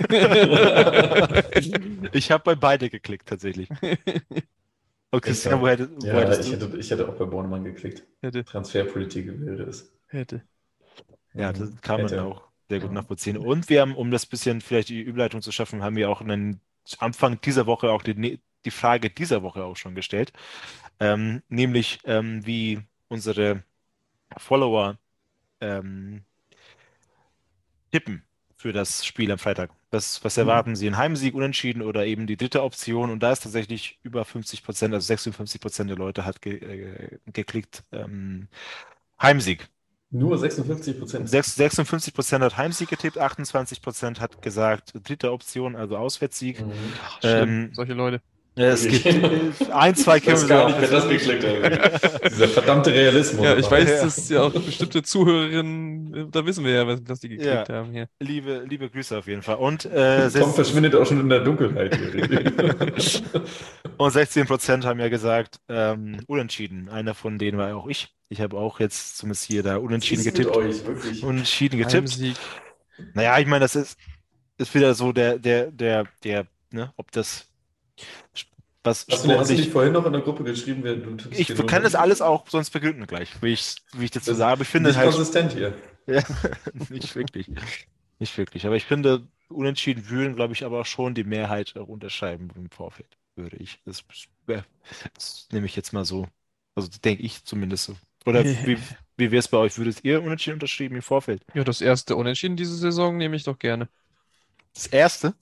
Ich habe bei beide geklickt, tatsächlich. Und Christian, wo hättest du? Ich hätte auch bei Bornemann geklickt. Hätte. Transferpolitik wäre es. Hätte. Ja, das kann man Hätte. auch sehr gut nachvollziehen. Und wir haben, um das bisschen vielleicht die Überleitung zu schaffen, haben wir auch Anfang dieser Woche auch die Frage dieser Woche auch schon gestellt, nämlich wie unsere Follower ähm, tippen für das Spiel am Freitag. Was erwarten Sie? Ein Heimsieg, Unentschieden oder eben die dritte Option? Und da ist tatsächlich über 50%, also 56% der Leute hat geklickt Heimsieg. Nur 56%. 56% hat Heimsieg getippt, 28% hat gesagt dritte Option, also Auswärtssieg. Ach, schlimm, Ähm, solche Leute. Es Wirklich. gibt ein, zwei Ich weiß kennen wir gar auch nicht, wer das persönlich. geklickt hat. Dieser verdammte Realismus. Ja, ich aber. weiß, Ja. dass ja auch bestimmte Zuhörerinnen, da wissen wir ja, was die geklickt Ja, haben hier. liebe Grüße auf jeden Fall. Und, Tom verschwindet auch schon in der Dunkelheit hier. und 16% haben ja gesagt, unentschieden. Einer von denen war auch ich. Ich habe auch jetzt zumindest hier da Was unentschieden ist mit getippt. euch, wirklich? Unentschieden getippt. Heimsieg. Naja, ich meine, das ist wieder so ne, ob das was Hast du nicht sportlich. vorhin noch in der Gruppe geschrieben, du tippst Ich hier nur kann das unentschieden? alles auch sonst begründen gleich, wie ich dazu Das sage. Aber ich finde nicht halt, konsistent hier. ja, nicht wirklich. Nicht wirklich. Aber ich finde, unentschieden würden, glaube ich, aber auch schon die Mehrheit auch unterschreiben im Vorfeld, würde ich. Das nehme ich jetzt mal so. Also denke ich zumindest so. Oder wie wäre es bei euch? Würdet ihr unentschieden unterschrieben im Vorfeld? Ja, das erste Unentschieden diese Saison nehme ich doch gerne. Das erste?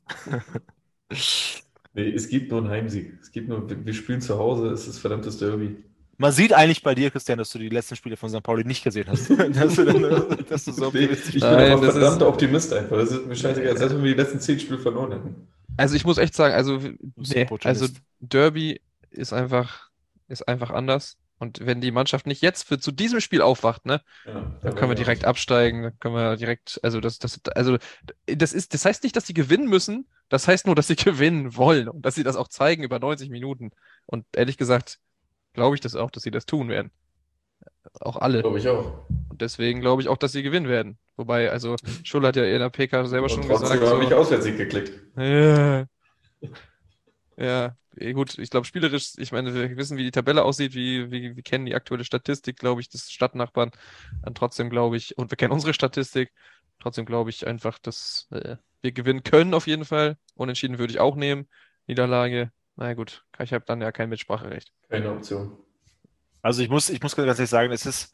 Nee, es gibt nur einen Heimsieg. Es gibt nur, wir spielen zu Hause, es ist verdammtes Derby. Man sieht eigentlich bei dir, Christian, dass du die letzten Spiele von St. Pauli nicht gesehen hast. Dass du so Nee, optimistisch ich bin Nein, aber das verdammter ist- Optimist einfach. Das ist mir scheißegal. Selbst wenn wir die letzten 10 Spiele verloren hätten. Also ich muss echt sagen, also bist. nee, also Opportunist. Derby ist einfach anders. Und wenn die Mannschaft nicht jetzt zu diesem Spiel aufwacht, ne, Ja, dann können wir direkt ab. absteigen, dann können wir direkt, das heißt nicht, dass sie gewinnen müssen, das heißt nur, dass sie gewinnen wollen und dass sie das auch zeigen über 90 Minuten. Und ehrlich gesagt, glaube ich das auch, dass sie das tun werden. Auch alle. Glaube ich auch. Und deswegen glaube ich auch, dass sie gewinnen werden. Wobei, also Schull hat ja in der PK selber Und schon trotzdem gesagt, habe ich so, Auswärtssieg geklickt. ja, ja, gut, ich glaube, spielerisch, ich meine, wir wissen, wie die Tabelle aussieht, wir kennen die aktuelle Statistik, glaube ich, des Stadtnachbarn. Dann trotzdem glaube ich, und wir kennen unsere Statistik, trotzdem glaube ich einfach, dass wir gewinnen können auf jeden Fall. Unentschieden würde ich auch nehmen. Niederlage, na gut, ich habe dann ja kein Mitspracherecht. Keine Option. Also ich muss ganz ehrlich sagen,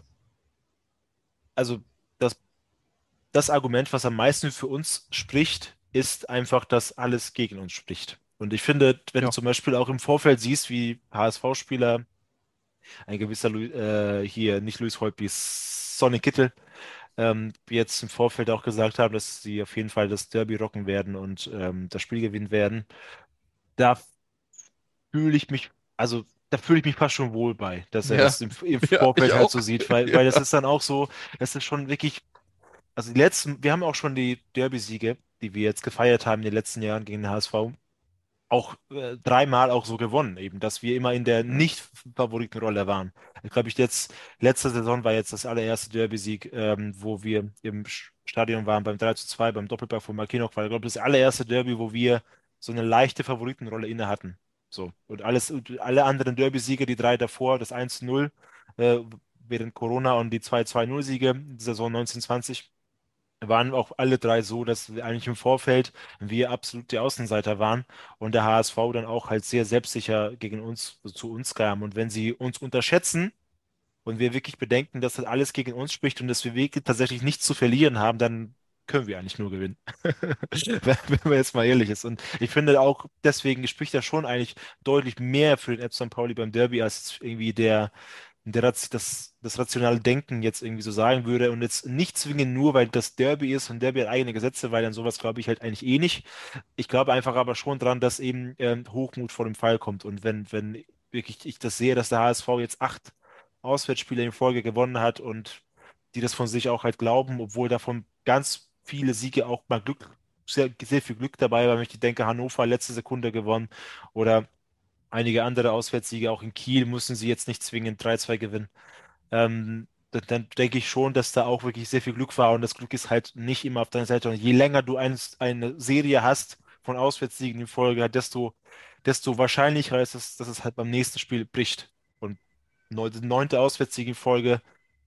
also das, das Argument, was am meisten für uns spricht, ist einfach, dass alles gegen uns spricht. Und ich finde, wenn du Ja, zum Beispiel auch im Vorfeld siehst, wie HSV-Spieler, ein gewisser hier, nicht Luis Holtby, Sonny Kittel, jetzt im Vorfeld auch gesagt haben, dass sie auf jeden Fall das Derby rocken werden und das Spiel gewinnen werden, da fühle ich mich, also da fühle ich mich fast schon wohl bei, dass er ja, das im ja, ich Vorfeld halt auch. so sieht, weil das Ja. ist dann auch so, das ist schon wirklich, also die letzten, wir haben auch schon die Derby-Siege, die wir jetzt gefeiert haben in den letzten Jahren gegen den HSV, auch dreimal auch so gewonnen, eben, dass wir immer in der Nicht-Favoritenrolle waren. Ich glaube, letzte Saison war jetzt das allererste Derby-Sieg, wo wir im Stadion waren beim 3:2, beim Doppelpack von Marquinhos, war, ich glaube, das allererste Derby, wo wir so eine leichte Favoritenrolle inne hatten. So. Und alle anderen Derby-Siege, die drei davor, das 1:0 äh, während Corona und die 2:2-0-Siege, Saison 1920, waren auch alle drei so, dass wir eigentlich im Vorfeld wir absolut die Außenseiter waren und der HSV dann auch halt sehr selbstsicher gegen uns, zu uns kam. Und wenn sie uns unterschätzen und wir wirklich bedenken, dass das alles gegen uns spricht und dass wir wirklich tatsächlich nichts zu verlieren haben, dann können wir eigentlich nur gewinnen. Wenn man jetzt mal ehrlich ist. Und ich finde auch, deswegen spricht das schon eigentlich deutlich mehr für den FC St. Pauli beim Derby als irgendwie das rationale Denken jetzt irgendwie so sagen würde und jetzt nicht zwingend nur, weil das Derby ist und Derby hat eigene Gesetze, weil dann sowas glaube ich halt eigentlich eh nicht. Ich glaube einfach aber schon dran, dass eben Hochmut vor dem Fall kommt und wenn wirklich ich das sehe, dass der HSV jetzt 8 Auswärtsspiele in Folge gewonnen hat und die das von sich auch halt glauben, obwohl davon ganz viele Siege auch mal sehr viel Glück dabei war, wenn ich denke, Hannover letzte Sekunde gewonnen oder einige andere Auswärtssiege, auch in Kiel, mussten sie jetzt nicht zwingend 3:2 gewinnen. Dann denke ich schon, dass da auch wirklich sehr viel Glück war und das Glück ist halt nicht immer auf deiner Seite. Und je länger du eine Serie hast von Auswärtssiegen in Folge, desto wahrscheinlicher ist es, dass es halt beim nächsten Spiel bricht. Und der 9. Auswärtssieg in Folge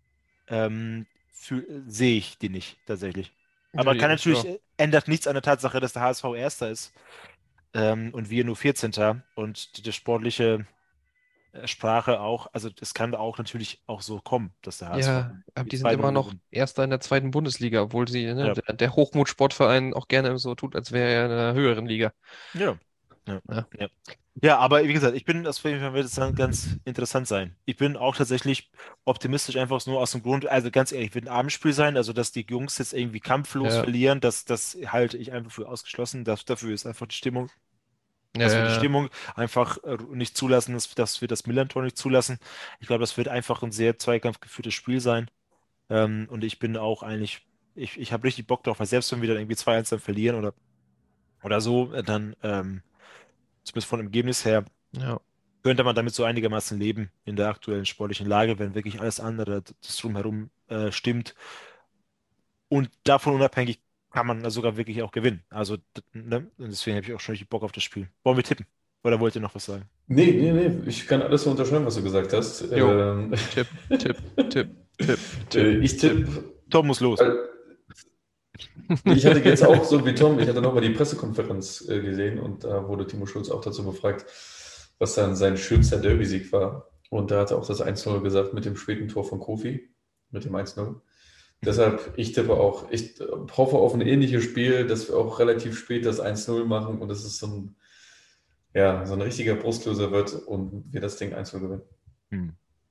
sehe ich die nicht tatsächlich. Ja, Aber die, kann natürlich, ja. ändert nichts an der Tatsache, dass der HSV Erster ist. und wir nur 14. Und die sportliche Sprache auch, also das kann auch natürlich auch so kommen, dass der HSV Ja, aber die die sind immer 2-0 noch gewinnt. Erster in der zweiten Bundesliga, obwohl sie, ne, Ja, der Hochmut-Sportverein auch gerne so tut, als wäre er in einer höheren Liga. ja, ja, Ja, ja. Ja, aber wie gesagt, das wird es dann ganz interessant sein. Ich bin auch tatsächlich optimistisch, einfach nur aus dem Grund, also ganz ehrlich, wird ein Abendspiel sein, also dass die Jungs jetzt irgendwie kampflos ja, verlieren, das halte ich einfach für ausgeschlossen. Dafür ist einfach die Stimmung, ja, dass wir die ja, Stimmung einfach nicht zulassen, dass wir das Millern-Tor nicht zulassen. Ich glaube, das wird einfach ein sehr zweikampfgeführtes Spiel sein. Und ich bin auch eigentlich, ich habe richtig Bock drauf, weil selbst wenn wir dann irgendwie 2-1 dann verlieren oder so, dann zumindest von dem Ergebnis her, ja. könnte man damit so einigermaßen leben in der aktuellen sportlichen Lage, wenn wirklich alles andere, das drumherum stimmt. Und davon unabhängig kann man sogar wirklich auch gewinnen. Also, ne? Und deswegen habe ich auch schon richtig Bock auf das Spiel. Wollen wir tippen? Oder wollt ihr noch was sagen? Nee, ich kann alles so unterschreiben, was du gesagt hast. Jo, Tipp, Tipp, Tipp, Tipp, Tipp, Ich Tipp. tippe, Tom muss los. ich hatte jetzt auch so wie Tom, ich hatte nochmal die Pressekonferenz gesehen und da wurde Timo Schulz auch dazu befragt, was dann sein schönster Derby-Sieg war. Und da hat er auch das 1-0 gesagt mit dem späten Tor von Kofi, mit dem 1-0. Deshalb, ich tippe auch, ich hoffe auf ein ähnliches Spiel, dass wir auch relativ spät das 1-0 machen und dass es so ein richtiger Brustlöser wird und wir das Ding 1-0 gewinnen. Hm.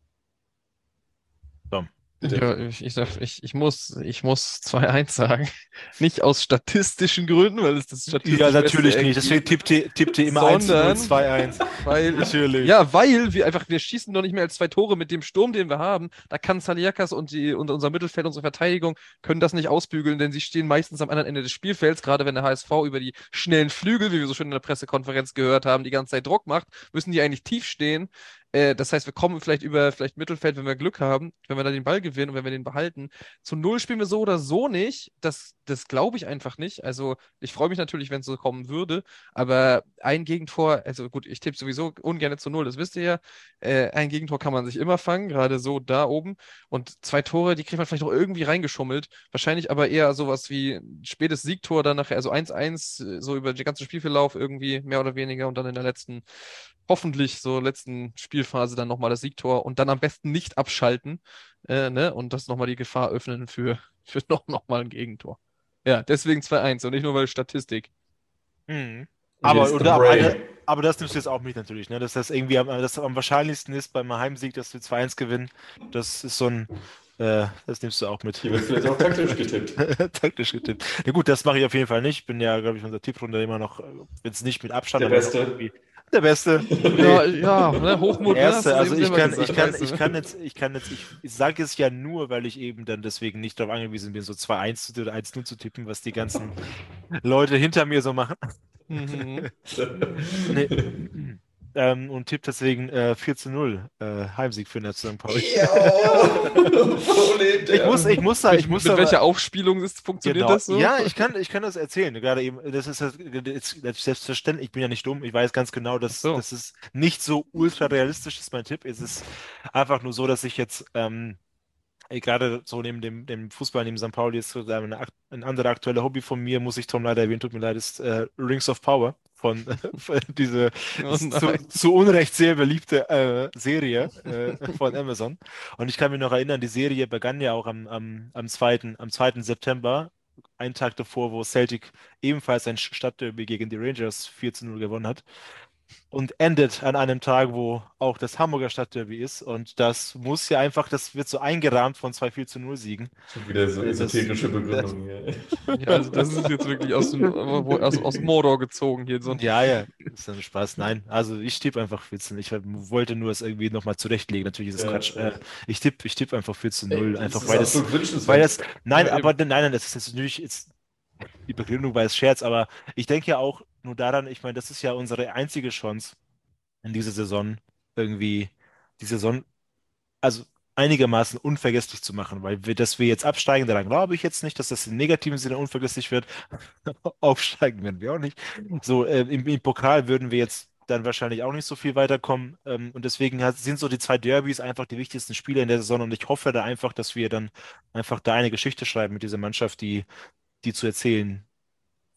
Tom. Ja, Bitte. ich muss 2-1 sagen. Nicht aus statistischen Gründen, weil es das Ja, statistisch beste natürlich nicht. Deswegen Ergebnis, tippt ihr immer 1-0, sondern 2-1. weil, Natürlich. ja, weil wir schießen noch nicht mehr als 2 Tore mit dem Sturm, den wir haben. Da kann Saliakas und unser Mittelfeld, unsere Verteidigung können das nicht ausbügeln, denn sie stehen meistens am anderen Ende des Spielfelds. Gerade wenn der HSV über die schnellen Flügel, wie wir so schön in der Pressekonferenz gehört haben, die ganze Zeit Druck macht, müssen die eigentlich tief stehen. Das heißt, wir kommen vielleicht über Mittelfeld, wenn wir Glück haben, wenn wir da den Ball gewinnen und wenn wir den behalten. Zu Null spielen wir so oder so nicht. Das glaube ich einfach nicht. Also ich freue mich natürlich, wenn es so kommen würde. Aber ein Gegentor, also gut, ich tippe sowieso ungern zu Null, das wisst ihr ja. Ein Gegentor kann man sich immer fangen, gerade so da oben. Und 2 Tore, die kriegt man vielleicht noch irgendwie reingeschummelt. Wahrscheinlich aber eher sowas wie ein spätes Siegtor dann nachher, also 1-1, so über den ganzen Spielverlauf irgendwie mehr oder weniger und dann in der hoffentlich so letzten Spielphase dann nochmal das Siegtor und dann am besten nicht abschalten, ne? Und das nochmal die Gefahr öffnen für noch mal ein Gegentor. Ja, deswegen 2-1 und nicht nur weil Statistik. Mhm. Aber, Yes, the oder, brain. aber das nimmst du jetzt auch mit natürlich, ne? Dass das irgendwie das am wahrscheinlichsten ist beim Heimsieg, dass wir 2-1 gewinnen. Das ist so ein, das nimmst du auch mit. Hier wird vielleicht auch taktisch getippt. Taktisch getippt. Na gut, das mache ich auf jeden Fall nicht. Ich bin ja, glaube ich, in unserer Tipprunde immer noch, jetzt nicht mit Abstand, Der aber noch Beste. irgendwie der Beste. Ja, ja, ne, Hochmut, ne, hast Erste, du also eben ich selber kann, gesagt, weißt du. ich sage es ja nur, weil ich eben dann deswegen nicht darauf angewiesen bin, so 2-1 oder 1-0 zu tippen, was die ganzen Leute hinter mir so machen. Mhm. Nee. Und tippt deswegen 4-0 Heimsieg für den FC St. Pauli. Ja, wo lebt Ich muss, er? ich muss da, ich muss Mit aber, welcher Aufspielung funktioniert genau, das so? ja, ich kann das erzählen. Gerade eben, das ist jetzt selbstverständlich, ich bin ja nicht dumm, ich weiß ganz genau, Ach dass so. das ist nicht so ultra realistisch ist mein Tipp. Es ist einfach nur so, dass ich jetzt gerade so neben dem Fußball, neben St. Pauli ist so ein anderer aktueller Hobby von mir, muss ich Tom leider erwähnen, tut mir leid, ist Rings of Power von diese Oh nein. zu Unrecht sehr beliebte Serie von Amazon. Und ich kann mich noch erinnern, die Serie begann ja auch am 2. September, einen Tag davor, wo Celtic ebenfalls ein Stadtderby gegen die Rangers 4-0 gewonnen hat und endet an einem Tag, wo auch das Hamburger Stadtderby ist. Und das muss ja einfach, das wird so eingerahmt von zwei 4-0 Siegen. Schon wieder so Das, esoterische das, Begründung hier. Ja, also das ist jetzt wirklich aus Mordor gezogen hier. So ein, ja, ja, ist dann Spaß. Nein, also ich tippe einfach 14. Ich wollte nur es irgendwie nochmal zurechtlegen. Natürlich ist es Ja, Quatsch. ja. Ich tipp einfach Ey, 14-0. das Einfach ist absolut weil wünschenswert. das, nein, ja, aber eben. nein, das ist jetzt natürlich jetzt die Begründung war es Scherz, aber ich denke ja auch nur daran, ich meine, das ist ja unsere einzige Chance in dieser Saison, irgendwie die Saison, also einigermaßen unvergesslich zu machen, weil dass wir jetzt absteigen, daran glaube ich jetzt nicht, dass das im negativen Sinne unvergesslich wird. Aufsteigen werden wir auch nicht. So, im Pokal würden wir jetzt dann wahrscheinlich auch nicht so viel weiterkommen. Und deswegen sind so die zwei Derbys einfach die wichtigsten Spiele in der Saison. Und ich hoffe da einfach, dass wir dann einfach da eine Geschichte schreiben mit dieser Mannschaft, die zu erzählen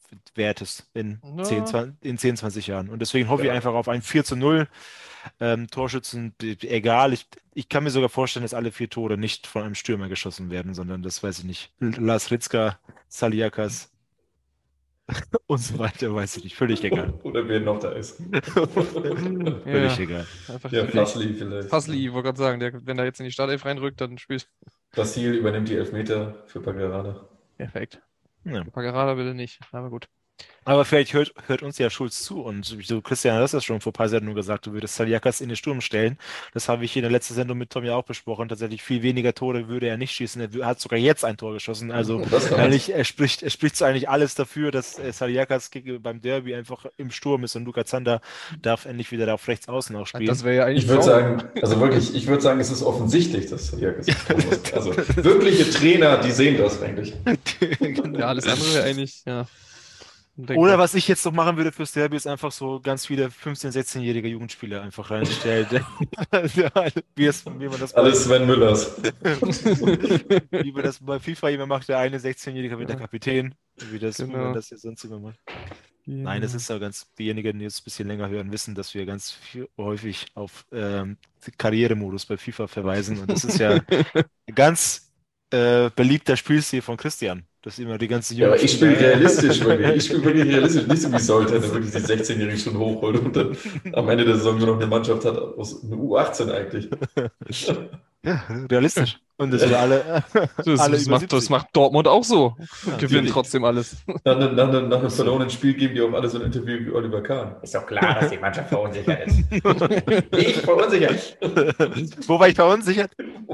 Wertes in Ja. 10, 20 Jahren. Und deswegen hoffe ich einfach auf ein 4:0. Torschützen, egal. Ich kann mir sogar vorstellen, dass alle 4 Tore nicht von einem Stürmer geschossen werden, sondern das weiß ich nicht. Lars Ritzka, Saliakas und so weiter, weiß ich nicht. Völlig egal. Oder wer noch da ist. Völlig Ja, egal. einfach Ja, wirklich. Fasli vielleicht. Fasli, ich wollte gerade sagen, wenn er jetzt in die Startelf reinrückt, dann spielt Brasil übernimmt die Elfmeter für Paggerada. perfekt. Ja. Paggerada bitte nicht, aber gut. Aber vielleicht hört uns ja Schulz zu und du, Christian, hast das schon vor ein paar Sendungen gesagt, du würdest Saliakas in den Sturm stellen. Das habe ich in der letzten Sendung mit Tom ja auch besprochen. Tatsächlich viel weniger Tore würde er nicht schießen. Er hat sogar jetzt ein Tor geschossen. Also eigentlich, er spricht so eigentlich alles dafür, dass Saliakas beim Derby einfach im Sturm ist und Luka Zander darf endlich wieder da auf rechts außen auch spielen. Das wäre ja eigentlich Ich würde Traum. sagen, also wirklich, ich würde sagen, es ist offensichtlich, dass Saliakas das tun muss. Also wirkliche Trainer, die sehen das eigentlich. Ja, alles andere wäre eigentlich, ja. Oder was ich jetzt noch machen würde fürs Derby, ist einfach so ganz viele 15-, 16-jährige Jugendspieler einfach reinstellen. Wie man das Alles Sven Müllers. wie man das bei FIFA immer macht, der eine 16-Jährige wird der Kapitän, wie Genau. man das jetzt sonst immer macht. Nein, das ist ja ganz, diejenigen, die jetzt ein bisschen länger hören, wissen, dass wir ganz häufig auf Karrieremodus bei FIFA verweisen. Und das ist ja ein ganz beliebter Spielstil von Christian. Das immer die ganzen Ja, aber ich spiele Jugendspieler- realistisch, wirklich. Ich spiele wirklich realistisch, nicht so wie Soltan, der wirklich die 16-Jährigen schon hochholt und dann am Ende der Saison nur noch eine Mannschaft hat aus einer U18 eigentlich. Ja, realistisch. Und das sind alle, alle Das über macht, 70. das macht Dortmund auch so. Ja, Gewinnt natürlich. trotzdem alles. Nach einem verlorenen Spiel geben die auch alle so ein Interview wie Oliver Kahn. Ist doch klar, dass die Mannschaft verunsichert ist. Ich verunsichert. Wo war ich verunsichert?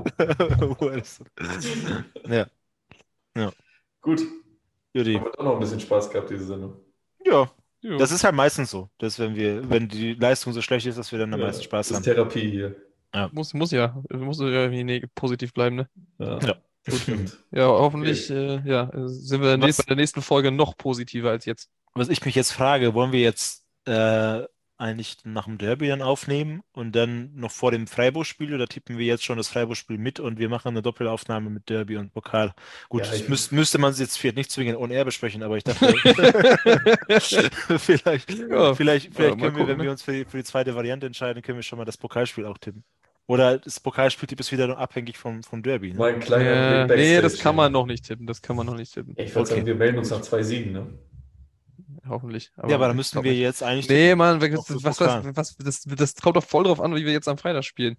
Ja, Gut, Judy. haben wir doch noch ein bisschen Spaß gehabt, diese Sendung. Ja, Jo. das ist halt meistens so, dass wenn die Leistung so schlecht ist, dass wir dann am meisten Spaß das ist haben. Therapie hier. Muss ja irgendwie positiv bleiben, ne? Ja, Ja. gut, stimmt. Ja, hoffentlich sind wir bei der nächsten Folge noch positiver als jetzt. Was ich mich jetzt frage, wollen wir jetzt eigentlich nach dem Derby dann aufnehmen und dann noch vor dem Freiburg-Spiel oder tippen wir jetzt schon das Freiburg-Spiel mit und wir machen eine Doppelaufnahme mit Derby und Pokal? Gut, Ja, das ich- müsste man jetzt vielleicht nicht zwingend on air besprechen, aber ich dachte, vielleicht Ja, können mal wir, gucken, wenn ne? wir uns für die zweite Variante entscheiden, können wir schon mal das Pokalspiel auch tippen. Oder das Pokalspieltipp ist wieder noch abhängig vom Derby. Ne? Mein kleiner Blick Nee, Backstage das kann hier. man noch nicht tippen. Das kann man noch nicht tippen. Ich würde sagen, Okay. wir melden uns nach 2 Siegen, ne? Hoffentlich. Ja, aber da ich müssten glaub wir nicht. jetzt eigentlich. Nee, Mann, Auch für Pokal. das kommt doch voll drauf an, wie wir jetzt am Freitag spielen.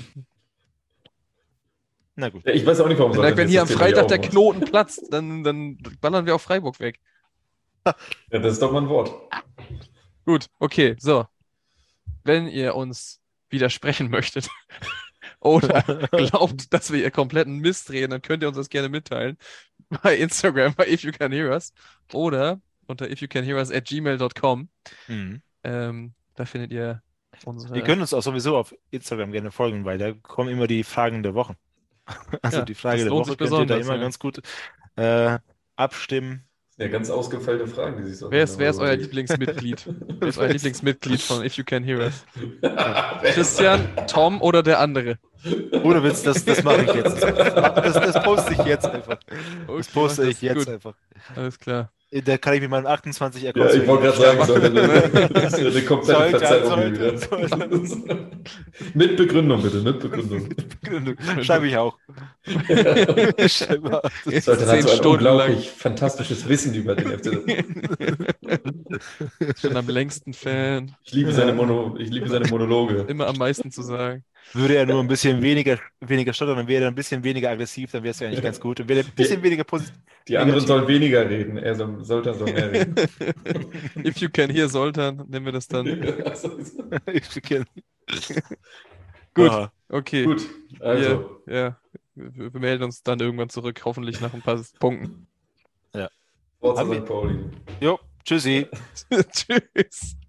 Na gut. Ja, ich weiß auch nicht, warum Soltan Wenn jetzt hier das am Thema Freitag der aufmacht. Knoten platzt, dann ballern wir auf Freiburg weg. Ja, das ist doch mal ein Wort. Gut, okay, so. Wenn ihr uns widersprechen möchtet oder glaubt, dass wir ihr kompletten Mist reden, dann könnt ihr uns das gerne mitteilen. Bei Instagram, bei If You Can Hear Us oder unter ifyoucanhearus@gmail.com. Mhm. Da findet ihr unsere. Ihr könnt uns auch sowieso auf Instagram gerne folgen, weil da kommen immer die Fragen der Wochen. Also Ja, die Frage das der lohnt Woche sich könnt ihr da besonders, immer ja. ganz gut abstimmen. Das sind ja ganz ausgefeilte Fragen, die sich so Wer ist euer Lieblingsmitglied? Wer ist euer Lieblingsmitglied von If You Can Hear Us? Christian, Tom oder der andere? Ohne Witz, das mache ich jetzt. Das poste ich jetzt einfach. Das poste ich jetzt Gut, einfach. alles klar. Da kann ich mit meinem 28 Ja, ich wollte gerade sagen, Soltan, das ist eine komplette Sollte, Verzerrung hier sollte, wieder. Mit Begründung, bitte, mit Begründung. Schreibe ich auch. Schreibe auch. Jetzt Soltan hat 10 so ein Stunden unglaublich fantastisches Wissen über den FC. Schon am längsten Fan. Ich liebe seine Monologe. Immer am meisten zu sagen. Würde er nur ein bisschen weniger stottern, dann wäre er ein bisschen weniger aggressiv, dann wäre es ja eigentlich ganz gut. Dann wäre er ein bisschen weniger positiv. Die anderen sollen weniger reden, Soltan soll mehr reden. If You Can Hear Soltan, nennen wir das dann. Gut, Aha. okay. Gut, also. Ja, wir melden uns dann irgendwann zurück, hoffentlich nach ein paar Punkten. Forza St. Pauli. Jo, tschüssi. Tschüss.